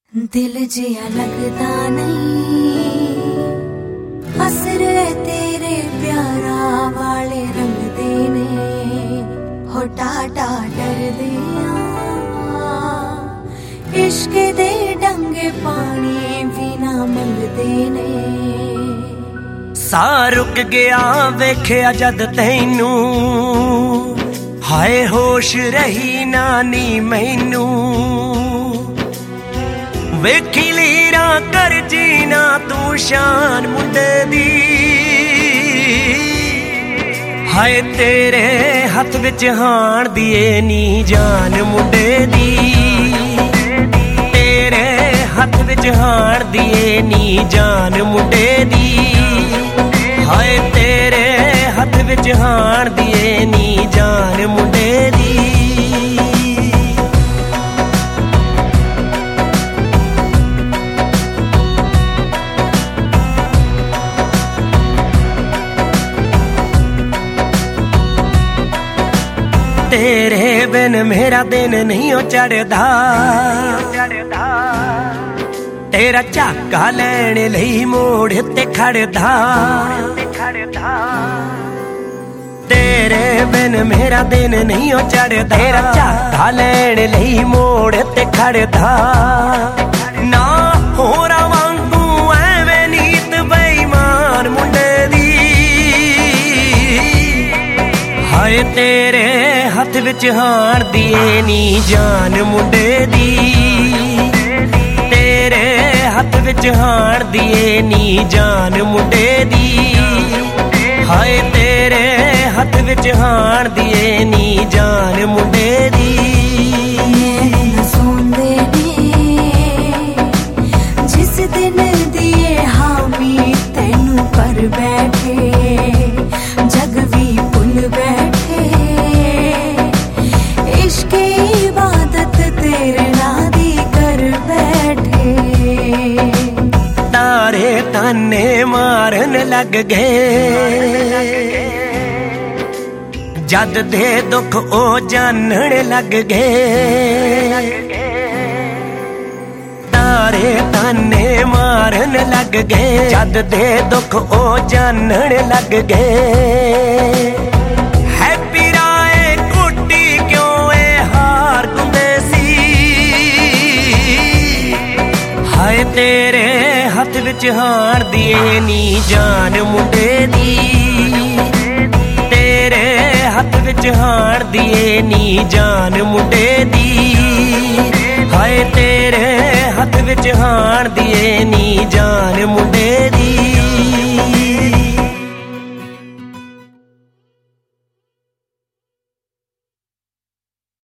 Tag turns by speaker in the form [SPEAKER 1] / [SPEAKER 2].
[SPEAKER 1] दिल जिया लगता नहीं असरे तेरे प्यारा वाले रंग देने हो टाटा डर दिया इश्क दे डंगे पानी भी ना मंग देने
[SPEAKER 2] सा रुक गया वेख्या जद तैनू हाय होश रही नानी मैनू वेखी लीरा कर जीना तू शान मुंडे दी हाय तेरे हथ विच हाण दिए नी जान मुंडे दी तेरे हथ विच हाण दिए नी जान मुंडे दी हाय तेरे हथ विच हाण दिए नी जान मुंडे दी तेरे बिन मेरा दिन नहीं हो चढ़दा तेरा झाका लैण लई मोड़ ते खड़दा तेरे बिन मेरा दिन नहीं हो चढ़दा तेरा झाका लैण लई मोड़ ते खड़दा ना होरा वांगू एवें नीत बेईमान मुंडे दी हाय तेरे हथ विच हाण दिए नी जान मुंडे दी तेरे हथ विच हाण दिए नी जान मुंडे दी हाय तेरे हथ विच हाण दिए नी जान मुंडे दी
[SPEAKER 1] नैन सौंदे ने जिस दिन दिए हामी तैनू पर बैठे जग भी भुल बैठे इश्क इबादत तेरे नादी कर बैठे
[SPEAKER 2] तारे ताने मारन लग गए जद दे दुख ओ जानन लग गए तारे ताने मारन लग गए जद दे दुख ओ जानन लग गए हाय तेरे हथ विच हाण दिए नी जान मुंडे दी तेरे हथ विच हाण दिए नी जान मुंडे दी हाय तेरे हथ विच हाण दिए